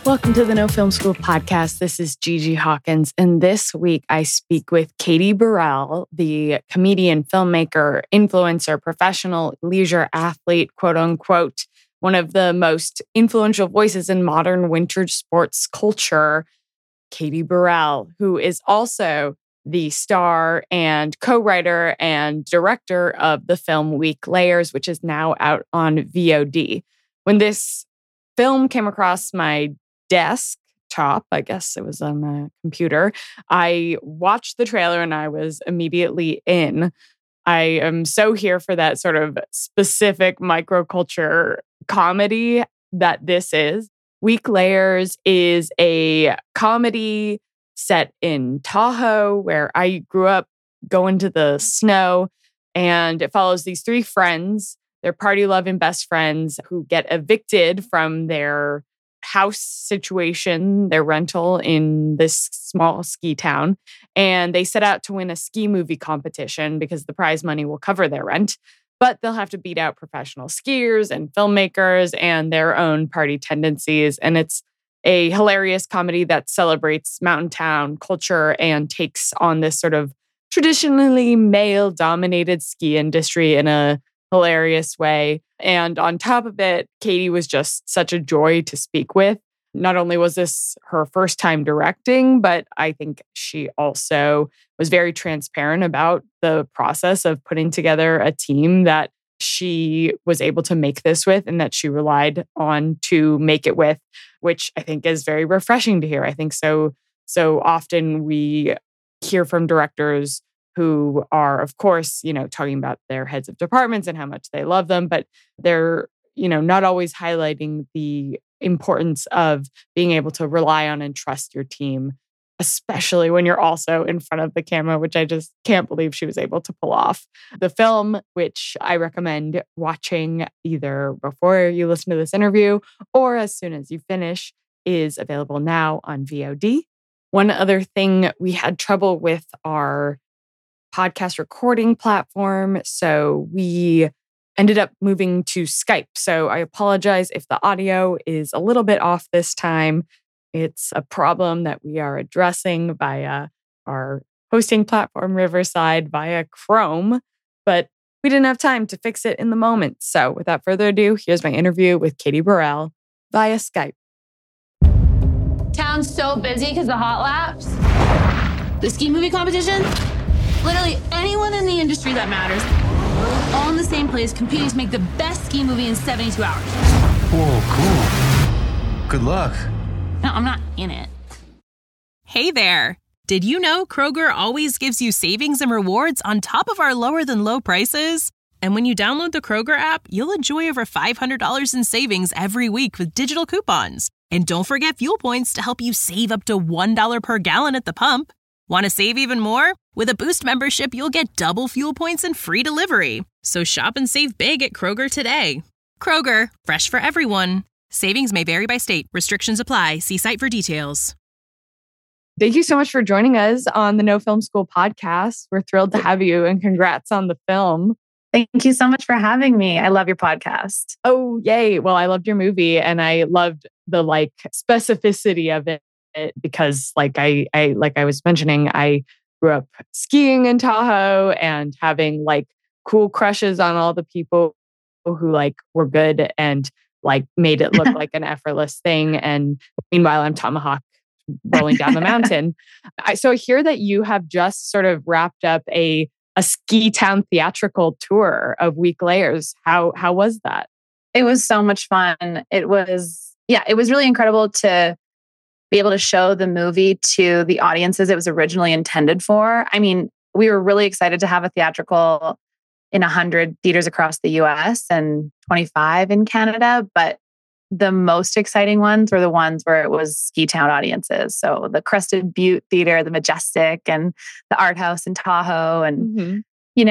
Welcome to the No Film School podcast. This is Gigi Hawkins, and this week I speak with Katie Burrell, the comedian, filmmaker, influencer, professional leisure athlete, quote unquote, one of the most influential voices in modern winter sports culture, Katie Burrell, who is also the star and co-writer and director of the film Weak Layers, which is now out on VOD. When this film came across my desktop, I guess it was on a computer, I watched the trailer and I was immediately in. I am so here for that sort of specific microculture comedy that this is. Weak Layers is a comedy set in Tahoe, where I grew up going to the snow, and it follows these three friends. They're party-loving best friends who get evicted from their house situation, their rental in this small ski town. And they set out to win a ski movie competition because the prize money will cover their rent. But they'll have to beat out professional skiers and filmmakers and their own party tendencies. And it's a hilarious comedy that celebrates mountain town culture and takes on this sort of traditionally male-dominated ski industry in a hilarious way. And on top of it, Katie was just such a joy to speak with. Not only was this her first time directing, but I think she also was very transparent about the process of putting together a team that she was able to make this with and that she relied on to make it with, which I think is very refreshing to hear. I think so often we hear from directors who are, of course, talking about their heads of departments and how much they love them, but they're, not always highlighting the importance of being able to rely on and trust your team, especially when you're also in front of the camera, which I just can't believe she was able to pull off. The film, which I recommend watching either before you listen to this interview or as soon as you finish, is available now on VOD. One other thing, we had trouble with our podcast recording platform, so we ended up moving to Skype. So I apologize if the audio is a little bit off this time. It's a problem that we are addressing via our hosting platform, Riverside, via Chrome, but we didn't have time to fix it in the moment. So without further ado, here's my interview with Katie Burrell via Skype. Town's so busy because of hot laps. The ski movie competition. Literally anyone in the industry that matters, all in the same place, competing to make the best ski movie in 72 hours. Whoa, cool. Good luck. No, I'm not in it. Hey there. Did you know Kroger always gives you savings and rewards on top of our lower than low prices? And when you download the Kroger app, you'll enjoy over $500 in savings every week with digital coupons. And don't forget fuel points to help you save up to $1 per gallon at the pump. Want to save even more? With a Boost membership, you'll get double fuel points and free delivery. So shop and save big at Kroger today. Kroger, fresh for everyone. Savings may vary by state. Restrictions apply. See site for details. Thank you so much for joining us on the No Film School podcast. We're thrilled to have you, and congrats on the film. Thank you so much for having me. I love your podcast. Oh, yay. Well, I loved your movie, and I loved the specificity of it because I was mentioning, I grew up skiing in Tahoe and having cool crushes on all the people who were good and made it look like an effortless thing. And meanwhile, I'm tomahawk rolling down the mountain. So I hear that you have just sort of wrapped up a ski town theatrical tour of Weak Layers. How was that? It was so much fun. It was really incredible to be able to show the movie to the audiences it was originally intended for. I mean, we were really excited to have a theatrical in 100 theaters across the US and 25 in Canada, but the most exciting ones were the ones where it was ski town audiences. So the Crested Butte Theater, the Majestic, and the Art House in Tahoe, and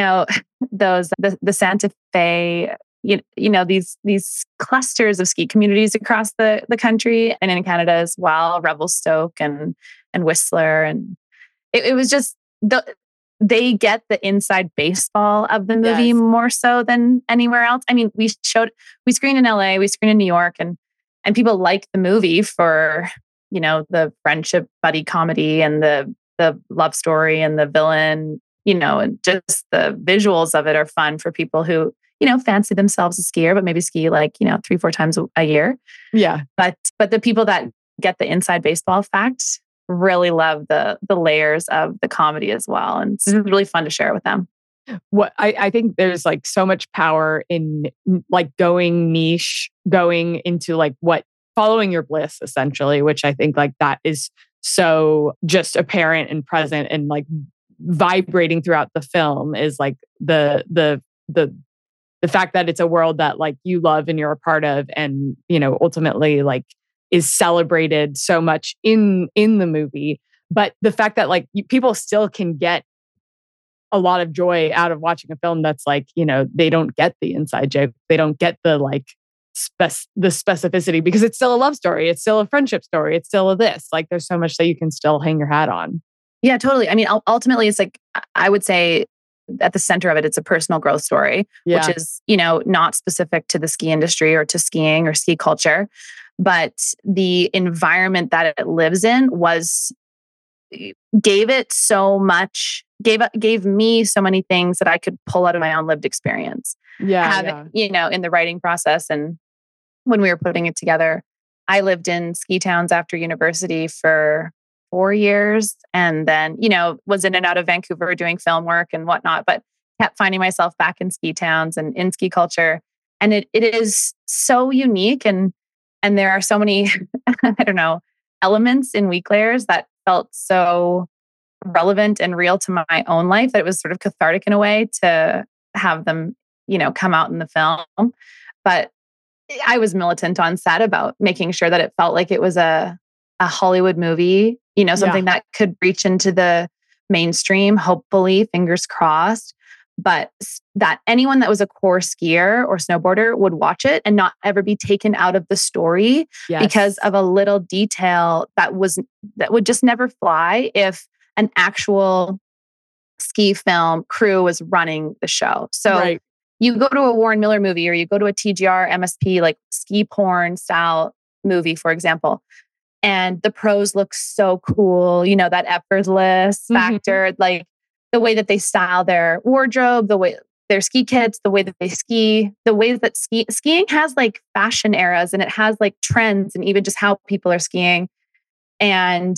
the Santa Fe. These clusters of ski communities across the country and in Canada as well, Revelstoke and Whistler, and it was just they get the inside baseball of the movie more so than anywhere else. I mean, we screened in LA, we screened in New York, and and people like the movie for, the friendship buddy comedy and the love story and the villain, and just the visuals of it are fun for people who, fancy themselves a skier, but maybe ski 3-4 times a year. Yeah. But the people that get the inside baseball facts really love the layers of the comedy as well. And it's really fun to share with them. What I think there's like so much power in like going niche, going into like following your bliss essentially, which I think like that is so just apparent and present and like vibrating throughout the film is like the fact that it's a world that like you love and you're a part of, and ultimately like is celebrated so much in the movie. But the fact that like people still can get a lot of joy out of watching a film that's like, they don't get the inside joke. They don't get the like the specificity because it's still a love story. It's still a friendship story. It's still a this. Like there's so much that you can still hang your hat on. Yeah, totally. I mean, ultimately it's like, I would say at the center of it, it's a personal growth story, which is, not specific to the ski industry or to skiing or ski culture, but the environment that it lives in gave me so many things that I could pull out of my own lived experience. In the writing process. And when we were putting it together, I lived in ski towns after university for 4 years and then, was in and out of Vancouver doing film work and whatnot, but kept finding myself back in ski towns and in ski culture. And it is so unique. And there are so many, I don't know, elements in Weak Layers that felt so relevant and real to my own life that it was sort of cathartic in a way to have them, come out in the film. But I was militant on set about making sure that it felt like it was a Hollywood movie, something that could reach into the mainstream, hopefully, fingers crossed, but that anyone that was a core skier or snowboarder would watch it and not ever be taken out of the story because of a little detail that would just never fly if an actual ski film crew was running the show. So you go to a Warren Miller movie or you go to a TGR MSP, like ski porn style movie, for example, and the pros look so cool, that effortless factor, like the way that they style their wardrobe, the way their ski kits, the way that they ski, the way that skiing has like fashion eras and it has like trends and even just how people are skiing. And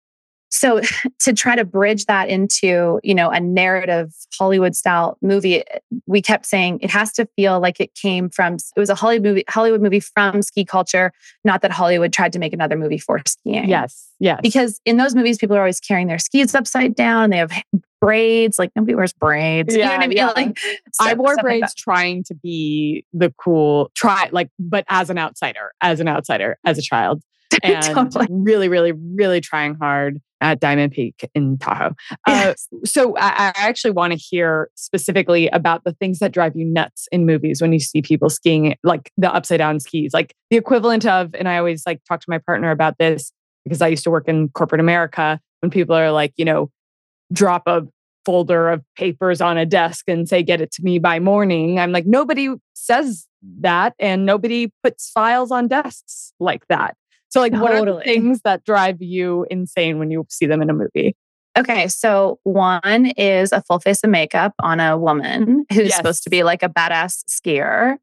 so to try to bridge that into, a narrative Hollywood style movie, we kept saying it has to feel like it was a Hollywood movie from ski culture, not that Hollywood tried to make another movie for skiing. Yes. Because in those movies, people are always carrying their skis upside down and they have braids. Like nobody wears braids. Yeah, you know what I mean? Yeah. Like, I wore braids like trying to be the cool, but as an outsider, as a child. And totally. really, really, really trying hard at Diamond Peak in Tahoe. Yes. So I actually want to hear specifically about the things that drive you nuts in movies when you see people skiing, like the upside down skis, like the equivalent of, and I always like talk to my partner about this because I used to work in corporate America when people are like, drop a folder of papers on a desk and say, get it to me by morning. I'm like, nobody says that and nobody puts files on desks like that. So like, what are the things that drive you insane when you see them in a movie? Okay, so one is a full face of makeup on a woman who's supposed to be like a badass skier.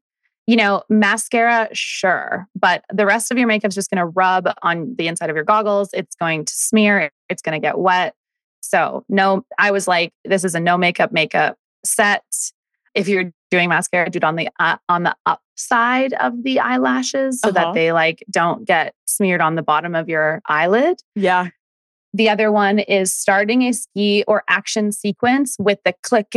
Mascara, sure, but the rest of your makeup's just going to rub on the inside of your goggles. It's going to smear. It's going to get wet. So no, I was like, this is a no makeup set. If you're doing mascara, do it on the upside of the eyelashes so that they like don't get smeared on the bottom of your eyelid. Yeah. The other one is starting a ski or action sequence with the click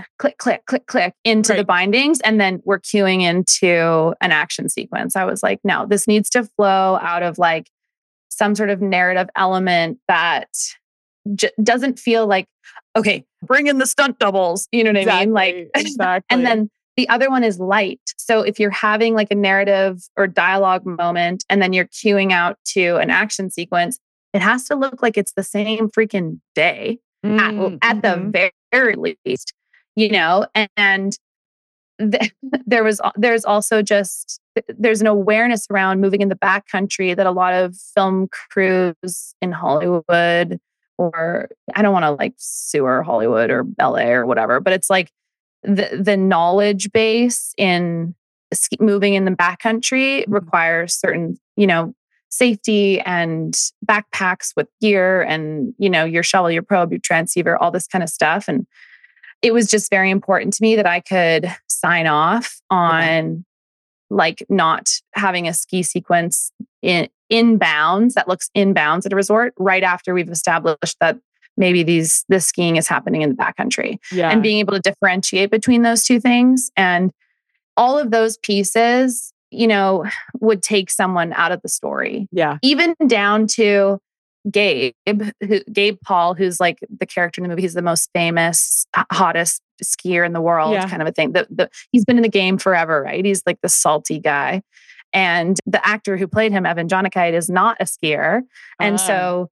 into the bindings. And then we're cueing into an action sequence. I was like, no, this needs to flow out of like some sort of narrative element that doesn't feel like, okay, bring in the stunt doubles. You know what I mean? Like, exactly. And then the other one is light. So if you're having like a narrative or dialogue moment, and then you're cueing out to an action sequence, it has to look like it's the same freaking day at the very least, And there's also just there's an awareness around moving in the backcountry that a lot of film crews in Hollywood, or I don't want to like sewer Hollywood or LA or whatever, but it's like the knowledge base in moving in the backcountry requires certain, safety and backpacks with gear and, your shovel, your probe, your transceiver, all this kind of stuff. And it was just very important to me that I could sign off on like not having a ski sequence inbounds that looks inbounds at a resort right after we've established that maybe this skiing is happening in the backcountry. Yeah. And being able to differentiate between those two things. And all of those pieces, would take someone out of the story. Yeah. Even down to Gabe Paul, who's like the character in the movie. He's the most famous, hottest skier in the world, kind of a thing. He's been in the game forever, right? He's like the salty guy. And the actor who played him, Evan Jonikite, is not a skier. And so,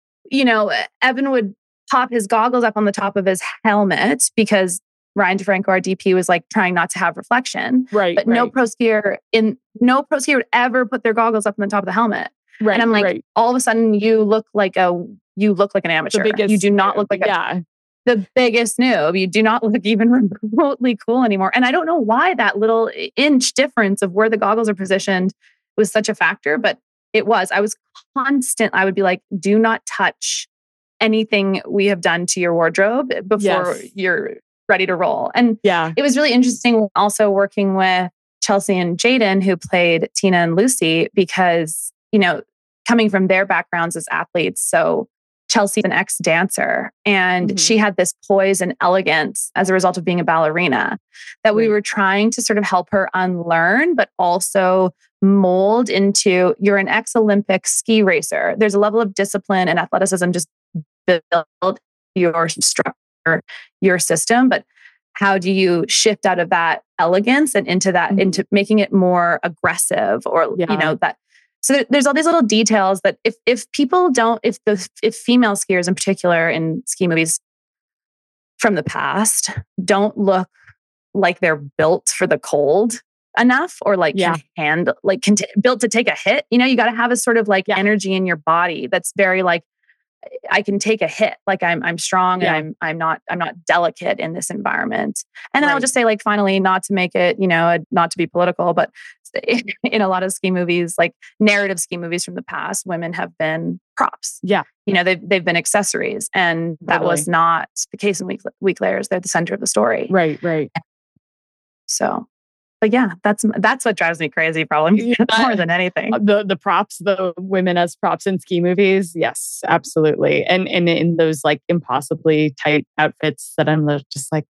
Evan would pop huld goggles up on the top of his helmet because Ryan DeFranco, our DP, was like trying not to have reflection. Right. But no pro skier would ever put their goggles up on the top of the helmet. Right. And I'm like, all of a sudden you look like an amateur. You do not look like the biggest noob. You do not look even remotely cool anymore. And I don't know why that little inch difference of where the goggles are positioned was such a factor, but it was. I would be like, do not touch anything we have done to your wardrobe before you're ready to roll. And it was really interesting also working with Chelsea and Jaden, who played Tina and Lucy, because, coming from their backgrounds as athletes. So Chelsea's an ex-dancer and she had this poise and elegance as a result of being a ballerina that we were trying to sort of help her unlearn, but also mold into, you're an ex-Olympic ski racer. There's a level of discipline and athleticism just built your structure, your system, but how do you shift out of that elegance and into that, into making it more aggressive or, that. So there's all these little details that if female skiers in particular in ski movies from the past don't look like they're built for the cold enough or like built to take a hit, you got to have a sort of like energy in your body that's very like, I can take a hit. Like I'm strong and I'm not delicate in this environment. And then I'll just say, like, finally, not to make it, not to be political, but in a lot of ski movies, like narrative ski movies from the past, women have been props. Yeah. They've been accessories, and that was not the case in Weak Layers. They're the center of the story. Right. So, but that's what drives me crazy, probably more than anything. The props, the women as props in ski movies. Yes, absolutely. And in those like impossibly tight outfits that I'm just like,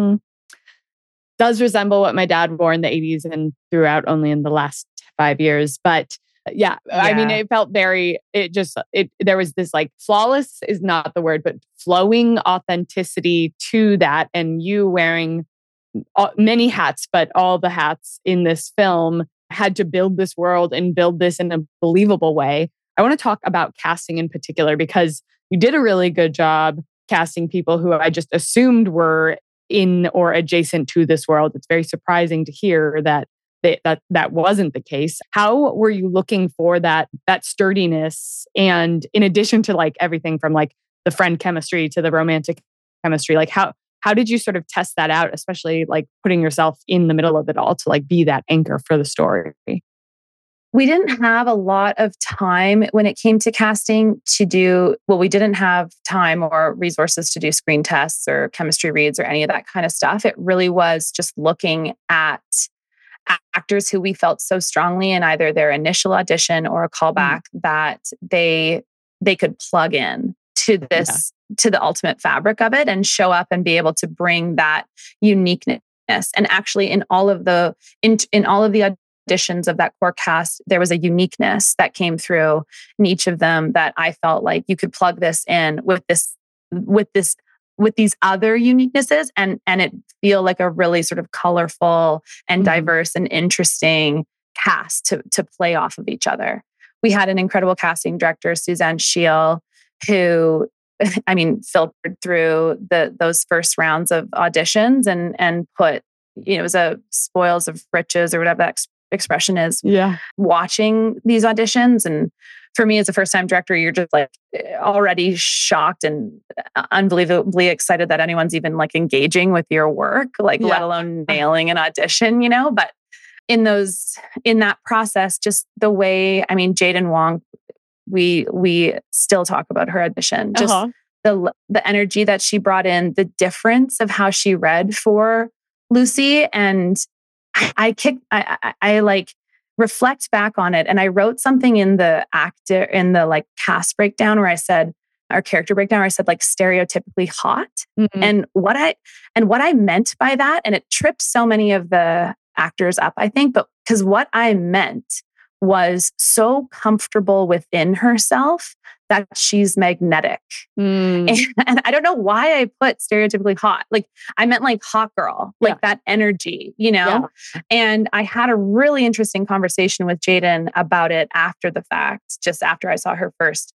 does resemble what my dad wore in the 80s and throughout only in the last 5 years. But I mean, it felt very, there was this like flawless is not the word, but flowing authenticity to that. And you wearing many hats, but all the hats in this film had to build this world and build this in a believable way. I want to talk about casting in particular, because you did a really good job casting people who I just assumed were in or adjacent to this world. It's very surprising to hear that that wasn't the case. How were you looking for that sturdiness? And in addition to like everything from like the friend chemistry to the romantic chemistry, like how did you sort of test that out, especially like putting yourself in the middle of it all to like be that anchor for the story? We didn't have a lot of time when it came to casting we didn't have time or resources to do screen tests or chemistry reads or any of that kind of stuff. It really was just looking at actors who we felt so strongly in either their initial audition or a callback that they could plug in to this, to the ultimate fabric of it and show up and be able to bring that uniqueness. And actually in all of the auditions of that core cast, there was a uniqueness that came through in each of them that I felt like you could plug this in with these other uniquenesses and it feel like a really sort of colorful and diverse and interesting cast to play off of each other. We had an incredible casting director, Suzanne Scheel, who, I mean, filtered through those first rounds of auditions and put, it was a spoils of riches or whatever that expression is Yeah. watching these auditions. And for me as a first-time director, you're just like already shocked and unbelievably excited that anyone's even like engaging with your work, like let alone nailing an audition, you know? But in that process, just the way, I mean, Jaden Wong, we still talk about her audition, just the energy that she brought in, the difference of how she read for Lucy. And I like reflect back on it. And I wrote something in the like cast breakdown where I said, our character breakdown, where I said like stereotypically hot. Mm-hmm. And what I meant by that, and it trips so many of the actors up, I think, but because what I meant was so comfortable within herself that she's magnetic. And I don't know why I put stereotypically hot. Like I meant like hot girl, like that energy, you know? Yeah. And I had a really interesting conversation with Jaden about it after the fact, just after I saw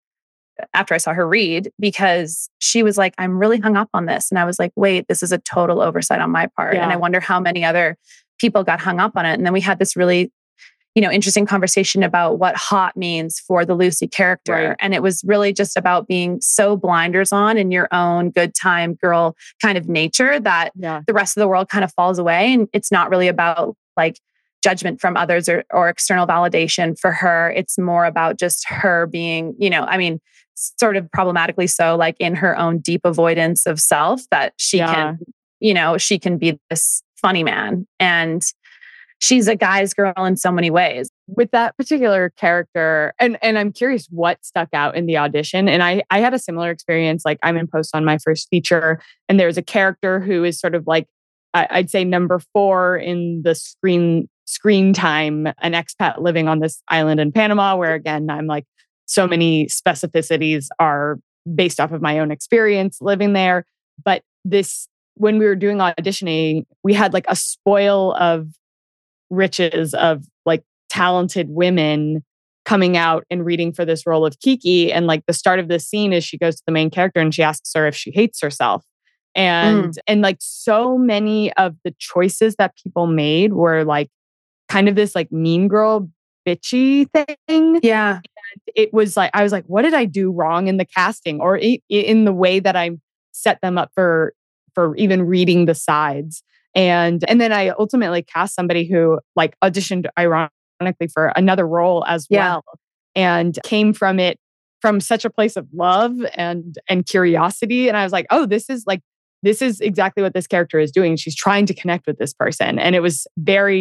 her read, because she was like, I'm really hung up on this. And I was like, wait, this is a total oversight on my part. And I wonder how many other people got hung up on it. And then we had this really, interesting conversation about what hot means for the Lucy character. Right. And it was really just about being so blinders on in your own good time girl kind of nature that the rest of the world kind of falls away. And it's not really about like judgment from others or external validation for her. It's more about just her being, sort of problematically so, like in her own deep avoidance of self, that she can, she can be this funny man. And she's a guy's girl in so many ways. With that particular character, and I'm curious what stuck out in the audition. And I had a similar experience. Like I'm in post on my first feature, and there's a character who is sort of like, I'd say number 4 in the screen time, an expat living on this island in Panama, where again, I'm like, so many specificities are based off of my own experience living there. But when we were doing auditioning, we had like a spoil of riches of like talented women coming out and reading for this role of Kiki. And like the start of this scene is she goes to the main character and she asks her if she hates herself. And like so many of the choices that people made were like kind of this like mean girl bitchy thing. Yeah. And it was like, I was like, what did I do wrong in the casting or in the way that I set them up for even reading the sides? And then I ultimately cast somebody who like auditioned ironically for another role as well, and came from such a place of love and curiosity. And I was like, oh, this is exactly what this character is doing. She's trying to connect with this person. And it was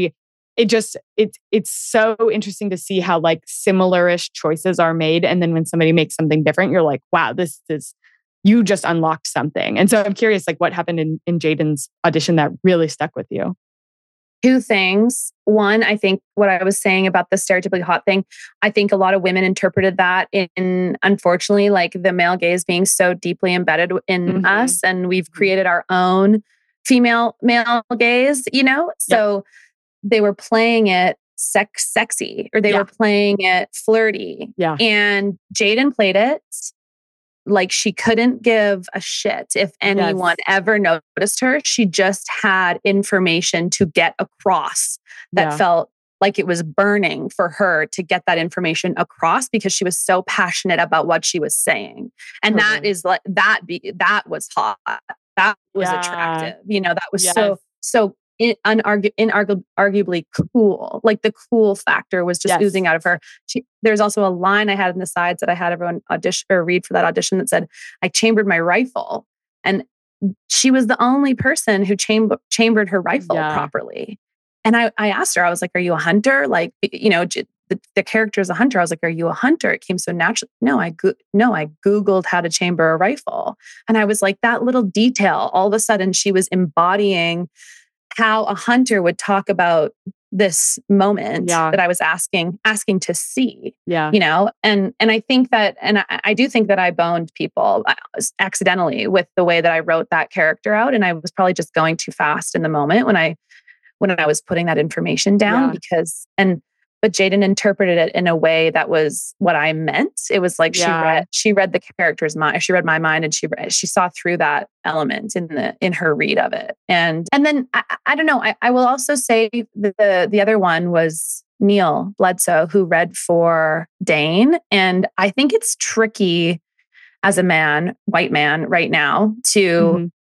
it's so interesting to see how like similar-ish choices are made. And then when somebody makes something different, you're like, wow, you just unlocked something. And so I'm curious, like what happened in Jaden's audition that really stuck with you? 2 things. One, I think what I was saying about the stereotypically hot thing, I think a lot of women interpreted that in, unfortunately, like the male gaze being so deeply embedded in us. And we've created our own female male gaze, So they were playing it sexy, or they were playing it flirty. Yeah. And Jaden played it like she couldn't give a shit if anyone ever noticed her. She just had information to get across that felt like it was burning for her to get that information across because she was so passionate about what she was saying. And that is like, that was hot. That was attractive. That was so inarguably cool. Like the cool factor was just oozing out of her. There's also a line I had in the sides that I had everyone audition or read for that audition that said, I chambered my rifle. And she was the only person who chambered her rifle properly. And I asked her, I was like, are you a hunter? Like, the character is a hunter. I was like, are you a hunter? It came so naturally. No, I Googled how to chamber a rifle. And I was like, that little detail, all of a sudden she was embodying how a hunter would talk about this moment that I was asking to see, and I think that, and I do think that I boned people accidentally with the way that I wrote that character out. And I was probably just going too fast in the moment when I was putting that information down because, and but Jaden interpreted it in a way that was what I meant. It was like she read the character's mind. She read my mind, and she saw through that element in her read of it. And then I don't know. I will also say the other one was Neil Bledsoe, who read for Dane, and I think it's tricky as a man, white man, right now to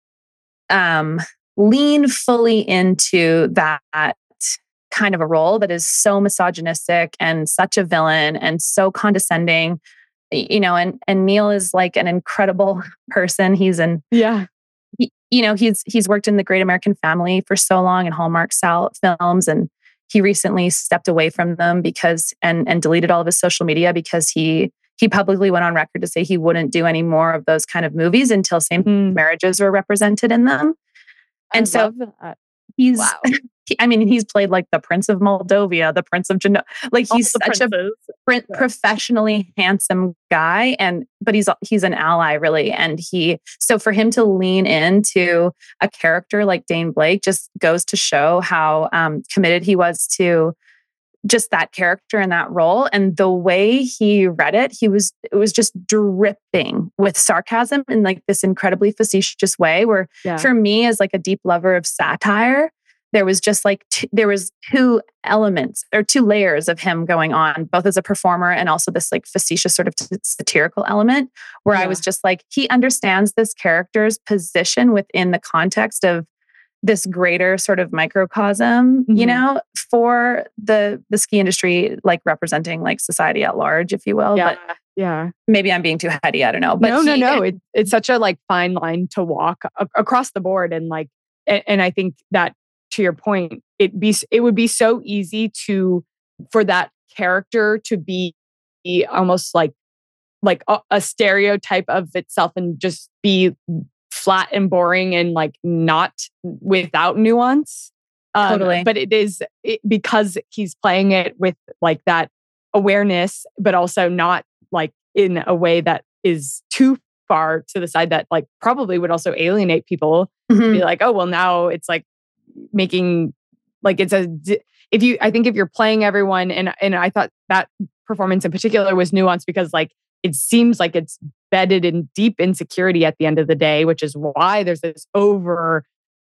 lean fully into that kind of a role that is so misogynistic and such a villain and so condescending, and Neil is like an incredible person. He's he's worked in The Great American Family for so long and Hallmark films. And he recently stepped away from them because, and deleted all of his social media because he publicly went on record to say he wouldn't do any more of those kind of movies until same marriages were represented in them. And so he's, he's played like the Prince of Moldova, the Prince of like he's such a professionally handsome guy, but he's an ally really. And so for him to lean into a character like Dane Blake just goes to show how committed he was to just that character and that role. And the way he read it, it was just dripping with sarcasm in like this incredibly facetious way where for me, as like a deep lover of satire, there was just like, there was two elements or two layers of him going on, both as a performer and also this like facetious sort of satirical element where I was just like, he understands this character's position within the context of this greater sort of microcosm, for the ski industry, like representing like society at large, if you will. Yeah. But maybe I'm being too heady. I don't know. But no. It's such a like fine line to walk across the board. And like, and I think that to your point, it would be so easy for that character to be almost like a stereotype of itself and just be flat and boring and like not without nuance. Totally. But because he's playing it with like that awareness, but also not like in a way that is too far to the side that like probably would also alienate people. Be like, oh, well, now it's like making like I think if you're playing everyone, and I thought that performance in particular was nuanced because like it seems like it's bedded in deep insecurity at the end of the day, which is why there's this over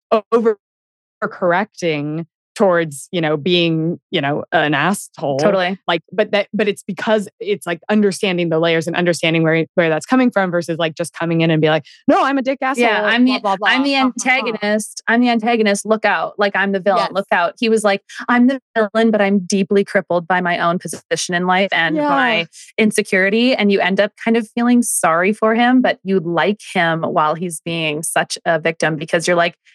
correcting towards, being, an asshole. Totally. Like, but it's because it's like understanding the layers and understanding where that's coming from versus like just coming in and be like, no, I'm a dick asshole. Yeah, I'm the antagonist. I'm the antagonist. Look out. Like I'm the villain. Yes. Look out. He was like, I'm the villain, but I'm deeply crippled by my own position in life and my insecurity. And you end up kind of feeling sorry for him, but you like him while he's being such a victim because you're like,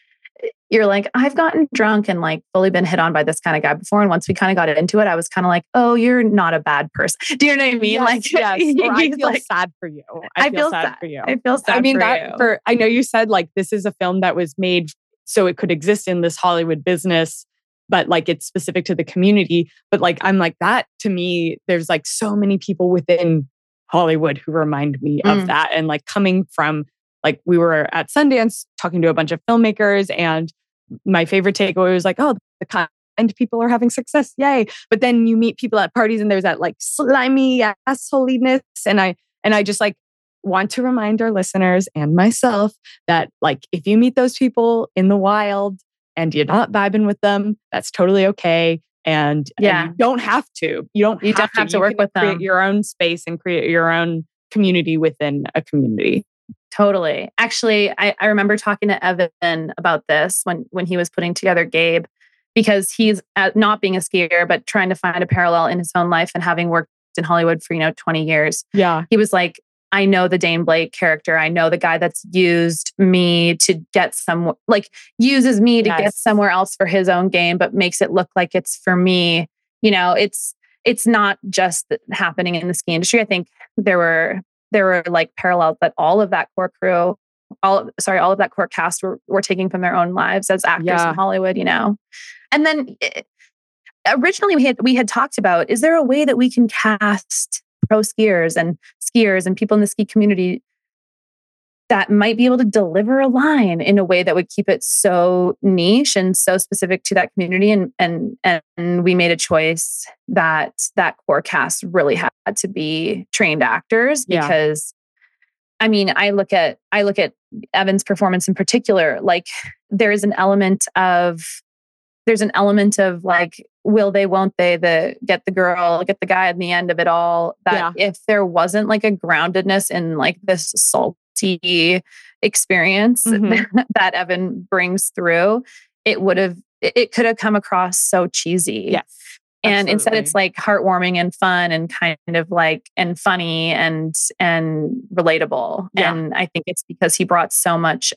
I've gotten drunk and like fully been hit on by this kind of guy before. And once we kind of got into it, I was kind of like, oh, you're not a bad person. Do you know what I mean? Yes, like, yes. Or I feel sad for you. I feel sad for you. I feel sad I mean, for you. I know you said like, this is a film that was made so it could exist in this Hollywood business, but like it's specific to the community. But like, I'm like that to me, there's like so many people within Hollywood who remind me of that. And like coming from, like we were at Sundance talking to a bunch of filmmakers and my favorite takeaway was like, oh, the kind of people are having success. Yay. But then you meet people at parties and there's that like slimy assholiness. And I just like want to remind our listeners and myself that like, if you meet those people in the wild and you're not vibing with them, that's totally okay. And you don't have to. You don't have to work with them. Create your own space and create your own community within a community. Totally. Actually, I remember talking to Evan about this when he was putting together Gabe, because he's not being a skier, but trying to find a parallel in his own life and having worked in Hollywood for, 20 years. Yeah. He was like, I know the Dane Blake character. I know the guy that's used me to get uses me to get somewhere else for his own game, but makes it look like it's for me. It's not just happening in the ski industry. I think there were like parallels that all of that core crew, all of that core cast were taking from their own lives as actors in Hollywood, And then originally we had talked about, is there a way that we can cast pro skiers and people in the ski community that might be able to deliver a line in a way that would keep it so niche and so specific to that community. And we made a choice that core cast really had to be trained actors because I mean, I look at Evan's performance in particular, like there's an element of like, will they, won't they, get the girl, get the guy at the end of it all, that if there wasn't like a groundedness in like this salty experience that Evan brings through, it could have come across so cheesy. Yes. And Absolutely. instead it's like heartwarming and fun and kind of like, and funny and relatable. Yeah. And I think it's because he brought so much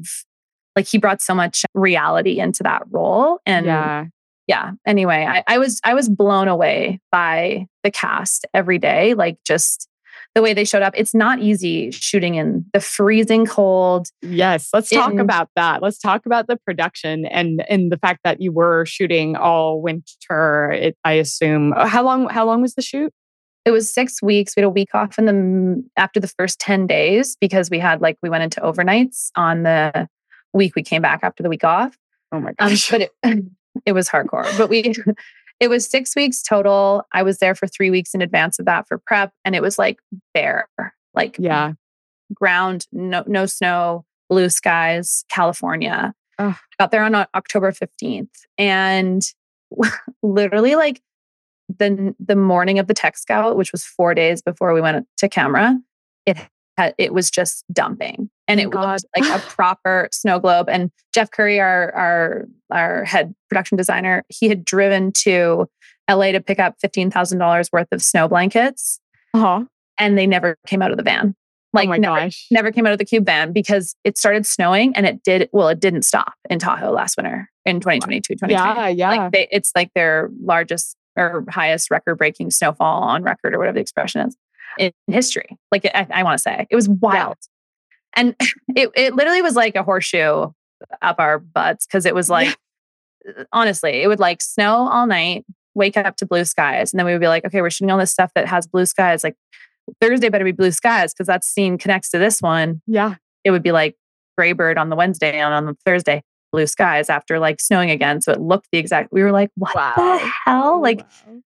reality into that role. And anyway, I was blown away by the cast every day. Like just the way they showed up. It's not easy shooting in the freezing cold. Yes. Let's talk about that. Let's talk about the production and the fact that you were shooting all winter, I assume. How long was the shoot? It was 6 weeks. We had a week off after the first 10 days because we went into overnights on the week we came back after the week off. Oh my gosh. But it was hardcore. But it was 6 weeks total. I was there for 3 weeks in advance of that for prep. And it was like bare, like ground, no snow, blue skies, California. Ugh. Got there on October 15th. And literally like the morning of the Tech Scout, which was 4 days before we went to camera, it was just dumping. And it was like a proper snow globe. And Jeff Curry, our head production designer, he had driven to LA to pick up $15,000 worth of snow blankets. And they never came out of the van. Like, never came out of the cube van because it started snowing and it didn't stop in Tahoe last winter in 2022, 2023. Yeah. Like it's like their largest or highest record-breaking snowfall on record or whatever the expression is in history. Like I want to say it was wild. Yeah. And it literally was like a horseshoe up our butts because it was like, honestly, it would like snow all night, wake up to blue skies. And then we would be like, okay, we're shooting all this stuff that has blue skies. Like Thursday better be blue skies because that scene connects to this one. Yeah. It would be like gray bird on the Wednesday and on the Thursday, blue skies after like snowing again. So it looked we were like, what the hell? Like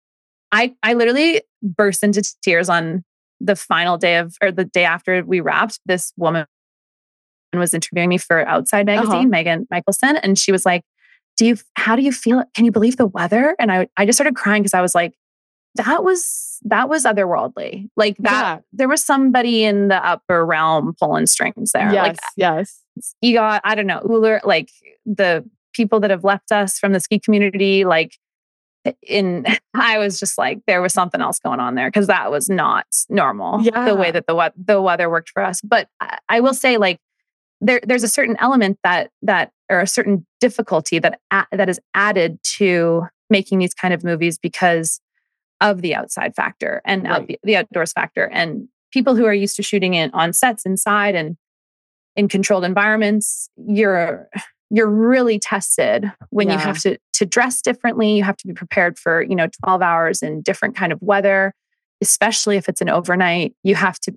I literally burst into tears on the final day the day after we wrapped. This woman was interviewing me for Outside Magazine, Megan Michelson. And she was like, how do you feel? Can you believe the weather? And I just started crying because I was like, that was otherworldly. Like that, there was somebody in the upper realm pulling strings there. Yes. You got, I don't know, Uller, like the people that have left us from the ski community, like I was just like, there was something else going on there because that was not normal. The way that the weather worked for us. But I will say, like, there's a certain element that or a certain difficulty that is added to making these kind of movies because of the outside factor and the outdoors factor, and people who are used to shooting on sets inside and in controlled environments, you're really tested when you have to dress differently. You have to be prepared for 12 hours in different kind of weather, especially if it's an overnight. You have to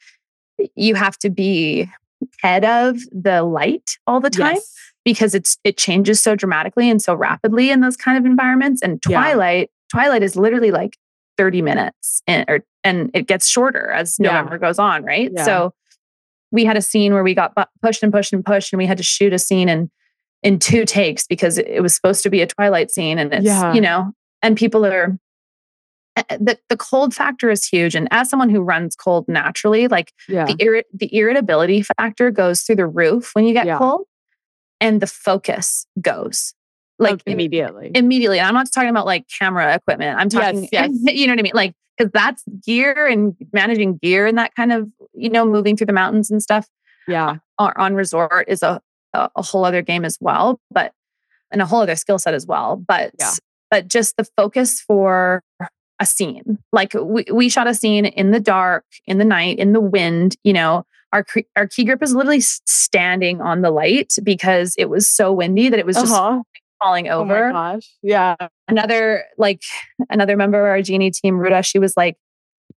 be ahead of the light all the time because it changes so dramatically and so rapidly in those kind of environments. And Twilight is literally like 30 minutes and it gets shorter as November goes on, right? Yeah. So we had a scene where we got pushed and pushed and pushed, and we had to shoot a scene in 2 takes because it was supposed to be a Twilight scene, and it's and people are the cold factor is huge. And as someone who runs cold naturally, like the irritability factor goes through the roof when you get cold, and the focus goes like immediately. And I'm not talking about like camera equipment. I'm talking, you know what I mean? Like, because that's gear and managing gear and that kind of, moving through the mountains and stuff. Yeah. On resort is a whole other game as well, and a whole other skill set as well. But just the focus for a scene, like we shot a scene in the dark, in the night, in the wind, our key grip is literally standing on the light because it was so windy that it was just falling over. Oh my gosh. Yeah. Another member of our Genie team, Ruda, she was like,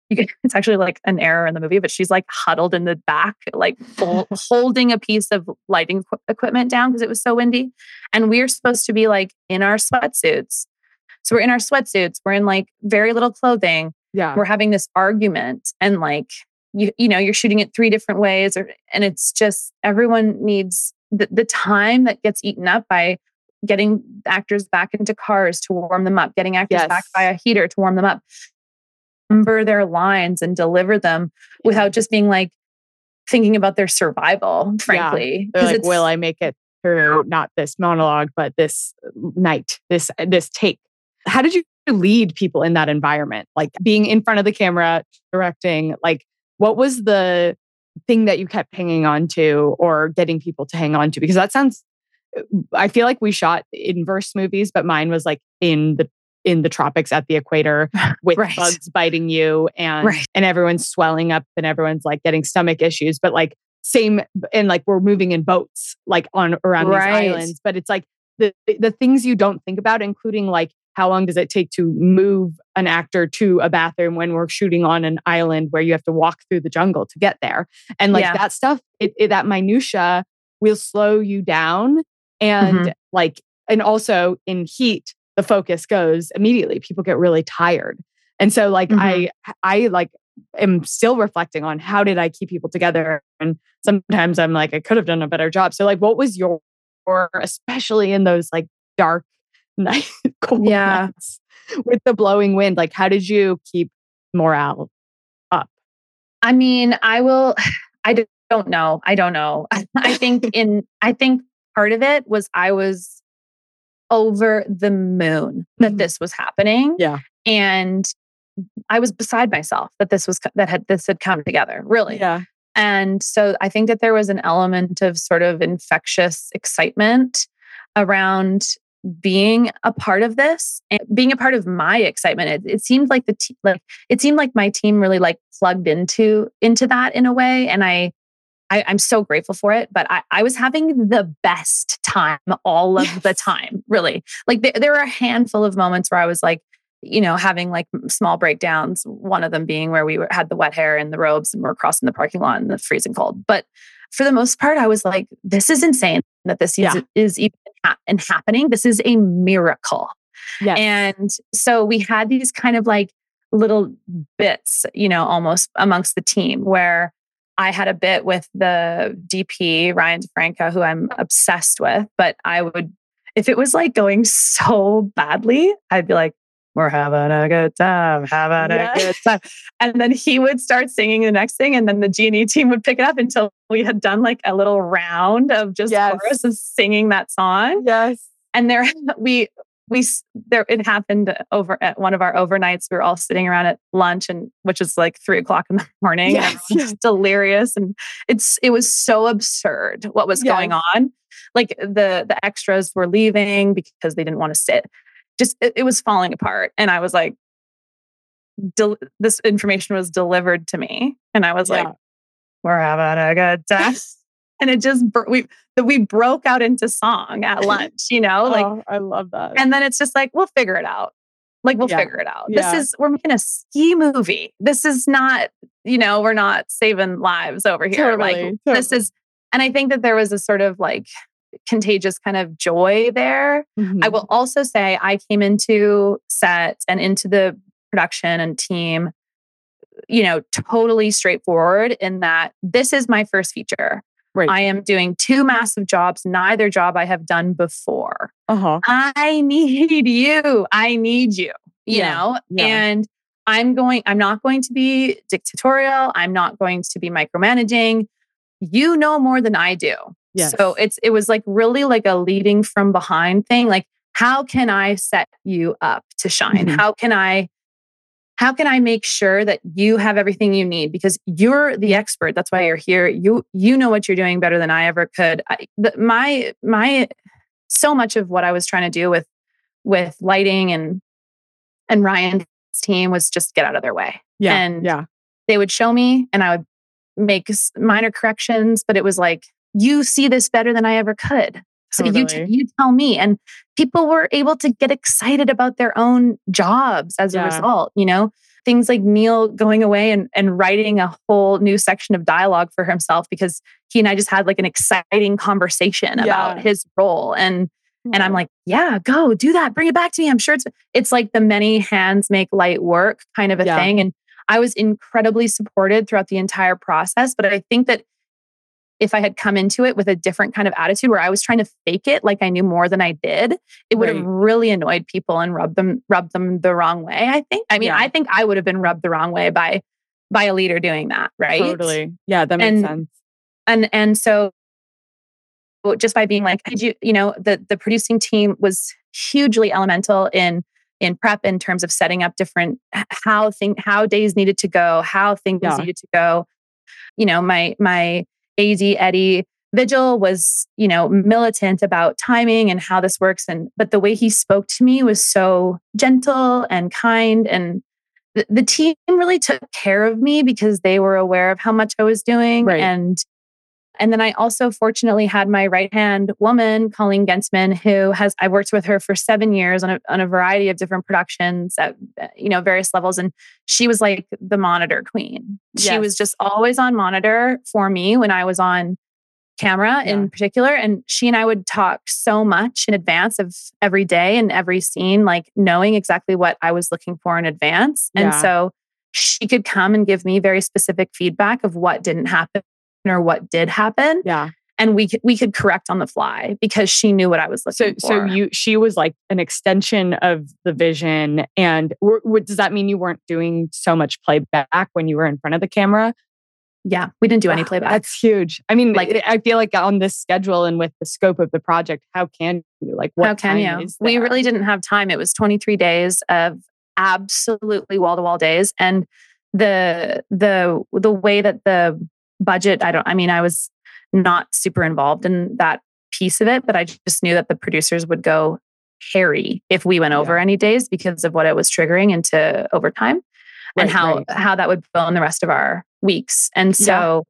it's actually like an error in the movie, but she's like huddled in the back, like holding a piece of lighting equipment down because it was so windy. And we're supposed to be like in our sweatsuits. So we're in our sweatsuits. We're in like very little clothing. Yeah. We're having this argument and like, you know, you're shooting it 3 different ways and it's just, everyone needs the time that gets eaten up by getting actors back into cars to warm them up, getting actors back by a heater to warm them up. Remember their lines and deliver them without just being like thinking about their survival, frankly. They're like, will I make it through not this monologue, but this night, this take? How did you lead people in that environment? Like being in front of the camera, directing, like what was the thing that you kept hanging on to or getting people to hang on to? Because that sounds, I feel like we shot inverse movies, but mine was like in the tropics at the equator with bugs biting you and everyone's swelling up and everyone's like getting stomach issues, but like same, and like we're moving in boats like on around these islands, but it's like the things you don't think about, including like how long does it take to move an actor to a bathroom when we're shooting on an island where you have to walk through the jungle to get there, and like that stuff, that minutia will slow you down, and like, and also in heat the focus goes immediately. People get really tired. And so like, I like am still reflecting on how did I keep people together? And sometimes I'm like, I could have done a better job. So like, what was your, especially in those like dark night, cold nights with the blowing wind, like how did you keep morale up? I mean, I don't know. I think part of it was I was over the moon that this was happening. Yeah. And I was beside myself that this had come together, really. Yeah. And so I think that there was an element of sort of infectious excitement around being a part of this and being a part of my excitement. It seemed like it seemed like my team really like plugged into that in a way. And I'm so grateful for it, but I was having the best time all of the time, really. Like there were a handful of moments where I was like, you know, having like small breakdowns. One of them being where we had the wet hair and the robes and we're crossing the parking lot in the freezing cold. But for the most part, I was like, this is insane that this is even happening. This is a miracle. Yes. And so we had these kind of like little bits, you know, almost amongst the team where I had a bit with the DP, Ryan DeFranco, who I'm obsessed with, but I would, if it was like going so badly, I'd be like, we're having a good time, a good time. And then he would start singing the next thing. And then the G&E team would pick it up until we had done like a little round of just chorus of singing that song. Yes. And it happened over at one of our overnights. We were all sitting around at lunch, and which is like 3:00 in the morning. Yes, and everyone's just delirious, and it was so absurd what was going on. Like the extras were leaving because they didn't want to sit. Just it was falling apart, and I was like, this information was delivered to me, and I was like, we're having a good time. And it just, we broke out into song at lunch, you know, like, I love that. And then it's just like, we'll figure it out. Like, we'll figure it out. Yeah. We're making a ski movie. This is not, you know, we're not saving lives over here. Totally. This is, and I think that there was a sort of like contagious kind of joy there. Mm-hmm. I will also say I came into set and into the production and team, you know, totally straightforward in that this is my first feature. Right. I am doing 2 massive jobs, neither job I have done before. Uh-huh. I need you. I need you, you know? Yeah. And I'm not going to be dictatorial. I'm not going to be micromanaging. You know more than I do. Yes. So it was like really like a leading from behind thing. Like, how can I set you up to shine? Mm-hmm. How can I make sure that you have everything you need? Because you're the expert. That's why you're here. You know what you're doing better than I ever could. So much of what I was trying to do with lighting and Ryan's team was just get out of their way. Yeah. And they would show me and I would make minor corrections, but it was like, you see this better than I ever could. So you tell me. And people were able to get excited about their own jobs as a result, you know? things like Neil going away and writing a whole new section of dialogue for himself because he and I just had like an exciting conversation about his role. And I'm like, yeah, go do that. Bring it back to me. I'm sure it's like the many hands make light work kind of a thing. And I was incredibly supported throughout the entire process. But I think that if I had come into it with a different kind of attitude where I was trying to fake it like I knew more than I did, it would have really annoyed people and rubbed them the wrong way, I think. I mean, I think I would have been rubbed the wrong way by a leader doing that, right? Totally. Yeah, that makes sense. And so just by being like, the producing team was hugely elemental in prep in terms of setting up different how days needed to go, how things needed to go. My AD Eddie Vigil was, militant about timing and how this works. But the way he spoke to me was so gentle and kind. And the team really took care of me because they were aware of how much I was doing. Right. And then I also fortunately had my right-hand woman, Colleen Gensman, I worked with her for 7 years on a variety of different productions at, various levels. And she was like the monitor queen. She was just always on monitor for me when I was on camera in particular. And she and I would talk so much in advance of every day and every scene, like knowing exactly what I was looking for in advance. And so she could come and give me very specific feedback of what didn't happen or what did happen. Yeah. And we could correct on the fly because she knew what I was looking for. So she was like an extension of the vision. And does that mean you weren't doing so much playback when you were in front of the camera? Yeah, we didn't do any playback. That's huge. I mean, I feel like on this schedule and with the scope of the project, how can you? Like, what time is there? We really didn't have time. It was 23 days of absolutely wall-to-wall days. And the way that the budget, I was not super involved in that piece of it, but I just knew that the producers would go hairy if we went over any days because of what it was triggering into overtime and how that would fill in the rest of our weeks. And so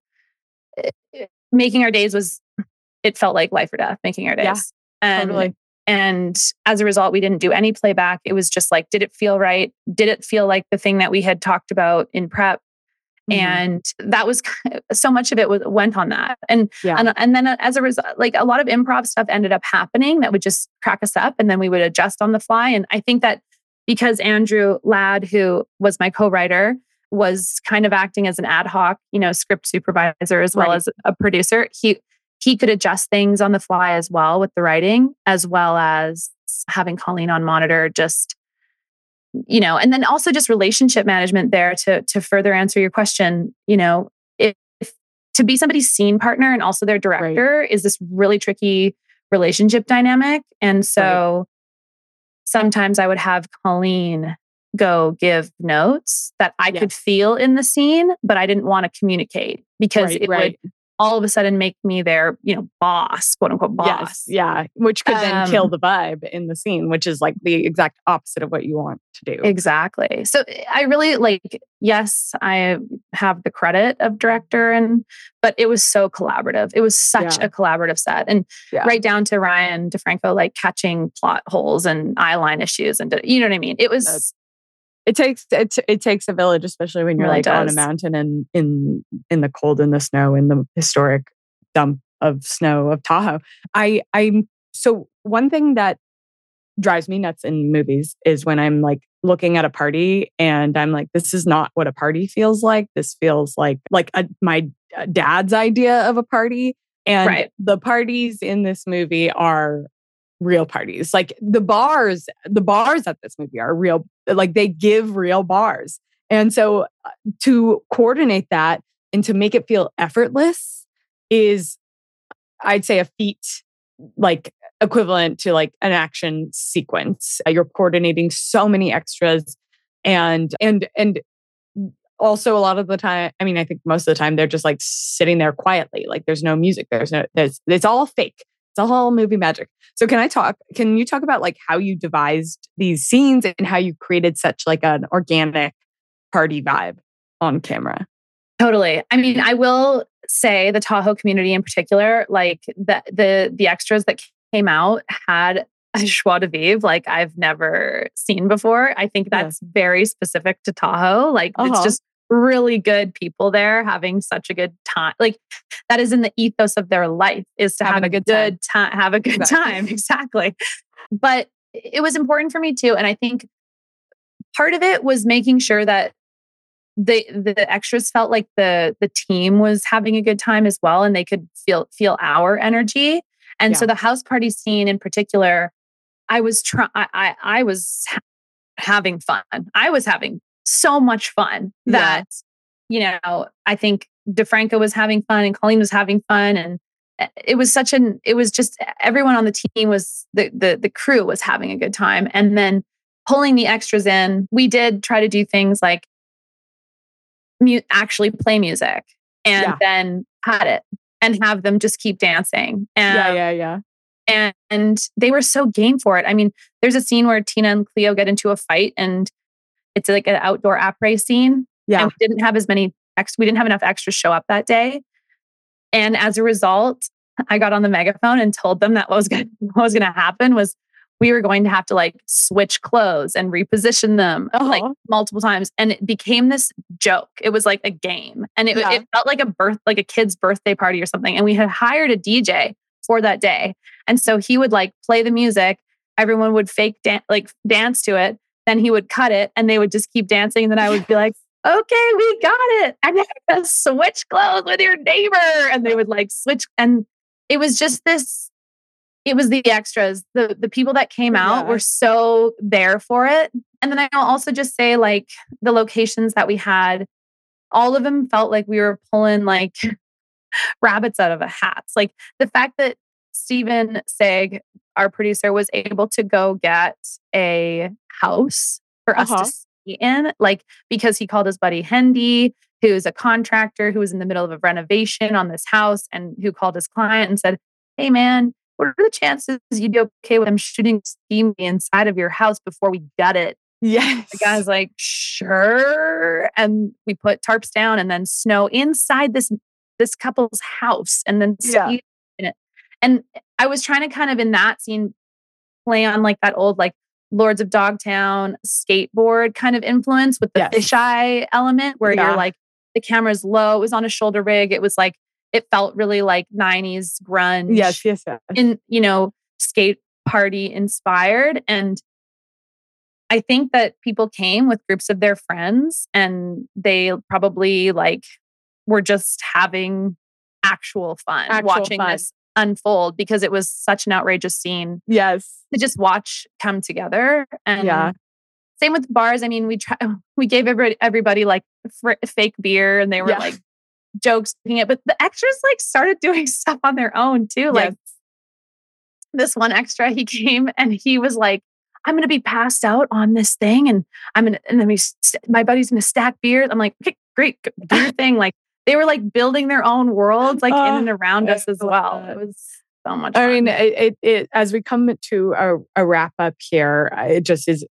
making our days it felt like life or death, making our days. Yeah, totally. And as a result, we didn't do any playback. It was just like, did it feel right? Did it feel like the thing that we had talked about in prep? And that was so much of it went on that. And then as a result, like a lot of improv stuff ended up happening that would just crack us up and then we would adjust on the fly. And I think that because Andrew Ladd, who was my co-writer, was kind of acting as an ad hoc, script supervisor as well as a producer, he could adjust things on the fly as well with the writing, as well as having Colleen on monitor, just and then also just relationship management there to further answer your question, if to be somebody's scene partner and also their director is this really tricky relationship dynamic. And so sometimes I would have Colleen go give notes that I could feel in the scene, but I didn't want to communicate because it would all of a sudden make me their, boss, quote unquote boss. Yes, yeah. Which could then kill the vibe in the scene, which is like the exact opposite of what you want to do. Exactly. So I really yes, I have the credit of director but it was so collaborative. It was such a collaborative set. And right down to Ryan DeFranco, catching plot holes and eyeline issues and you know what I mean? It was... It takes a village, especially when you're on a mountain and in the cold and the snow in the historic dump of snow of Tahoe. So one thing that drives me nuts in movies is when I'm looking at a party and I'm like, this is not what a party feels like. This feels like my dad's idea of a party. And the parties in this movie are real parties. Like the bars at this movie are real, they give real bars. And so to coordinate that and to make it feel effortless is, I'd say, a feat equivalent to an action sequence. You're coordinating so many extras and also a lot of the time, I think most of the time they're just sitting there quietly. There's no music. It's all fake. It's all movie magic. So can you talk about how you devised these scenes and how you created such an organic party vibe on camera? Totally. I will say the Tahoe community in particular, the extras that came out had a joie de vivre like I've never seen before. I think that's very specific to Tahoe. Like it's just really good people there having such a good time. Like that is in the ethos of their life, is to have a good time, have a good time. Exactly. But it was important for me too. And I think part of it was making sure that the extras felt like the team was having a good time as well, and they could feel our energy. And so the house party scene in particular, I was having fun. I was having so much fun that, I think DeFranco was having fun and Colleen was having fun. And it was just everyone on the team was, the crew was having a good time. And then pulling the extras in, we did try to do things like actually play music and then cut it and have them just keep dancing. And And they were so game for it. I mean, there's a scene where Tina and Cleo get into a fight, and it's like an outdoor après scene. Yeah. And we didn't have enough extras show up that day. And as a result, I got on the megaphone and told them that what was going to happen was we were going to have to like switch clothes and reposition them like multiple times. And it became this joke. It was like a game. And it felt like a kid's birthday party or something. And we had hired a DJ for that day. And so he would like play the music. Everyone would dance to it. Then he would cut it and they would just keep dancing. And then I would be like, okay, we got it. I'm going to switch clothes with your neighbor. And they would like switch. And it was just this, it was the extras. The people that came out were so there for it. And then I'll also just say like the locations that we had, all of them felt like we were pulling like rabbits out of a hat. Like the fact that Steven Seg, our producer, was able to go get a house for us to stay in, like because he called his buddy Hendy, who's a contractor who was in the middle of a renovation on this house, and who called his client and said, "Hey man, what are the chances you'd be okay with them shooting steam inside of your house before we gut it?" Yes. The guy's like, "Sure." And we put tarps down and then snow inside this couple's house and then ski in it. And I was trying to kind of in that scene play on like that old like Lords of Dogtown skateboard kind of influence with the fisheye element where you're like the camera's low. It was on a shoulder rig. It was like, it felt really like 90s grunge. Yes. In, skate party inspired. And I think that people came with groups of their friends and they probably like were just having actual fun watching this unfold because it was such an outrageous scene. Yes. To just watch come together. And same with bars. I mean, we gave everybody like fake beer and they were like jokes it, but the extras like started doing stuff on their own too. Like this one extra, he came and he was like, "I'm going to be passed out on this thing. And my buddy's going to stack beers." I'm like, "Okay, great, do your thing." Like they were like building their own worlds, like in and around us as well. It was so much fun. I mean, it as we come to a wrap up here, it just is,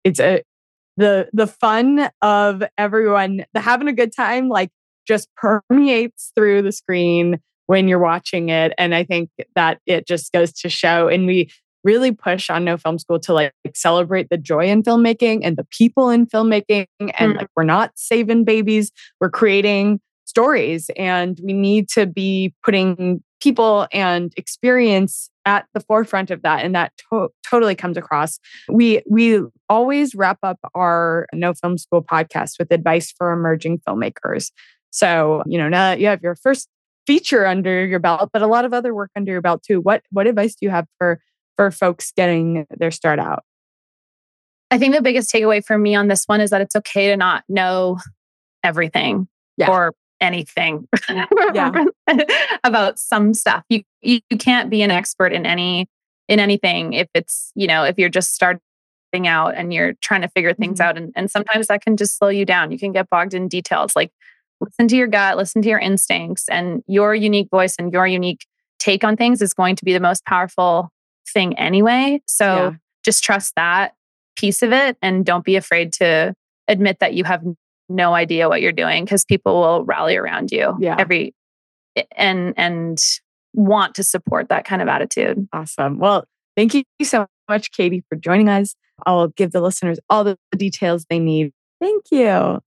the fun of everyone having a good time, like just permeates through the screen when you're watching it. And I think that it just goes to show, and we really push on No Film School to like celebrate the joy in filmmaking and the people in filmmaking. And like, we're not saving babies, we're creating stories, and we need to be putting people and experience at the forefront of that. And that totally comes across. We always wrap up our No Film School podcast with advice for emerging filmmakers. So, now that you have your first feature under your belt, but a lot of other work under your belt too, what advice do you have for folks getting their start out? I think the biggest takeaway for me on this one is that it's okay to not know everything or anything about some stuff. You can't be an expert in anything if it's, if you're just starting out and you're trying to figure things out. And sometimes that can just slow you down. You can get bogged in details. Like listen to your gut, listen to your instincts, and your unique voice and your unique take on things is going to be the most powerful thing anyway. So just trust that piece of it and don't be afraid to admit that you have no idea what you're doing, because people will rally around you and want to support that kind of attitude. Awesome. Well, thank you so much, Katie, for joining us. I'll give the listeners all the details they need. Thank you.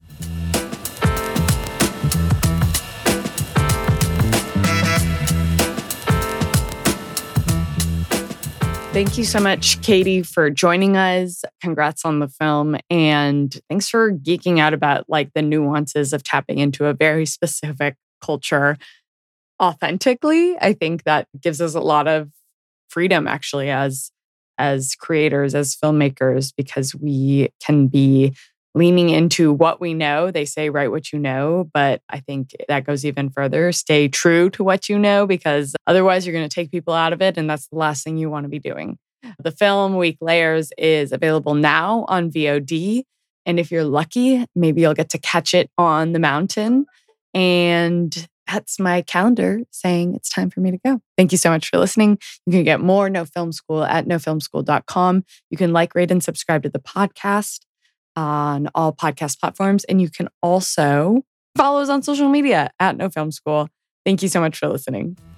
Thank you so much, Katie, for joining us. Congrats on the film. And thanks for geeking out about like the nuances of tapping into a very specific culture authentically. I think that gives us a lot of freedom actually as creators, as filmmakers, because we can be leaning into what we know. They say, write what you know, but I think that goes even further. Stay true to what you know, because otherwise you're going to take people out of it. And that's the last thing you want to be doing. The film Weak Layers is available now on VOD. And if you're lucky, maybe you'll get to catch it on the mountain. And that's my calendar saying it's time for me to go. Thank you so much for listening. You can get more No Film School at nofilmschool.com. You can like, rate, and subscribe to the podcast on all podcast platforms. And you can also follow us on social media at No Film School. Thank you so much for listening.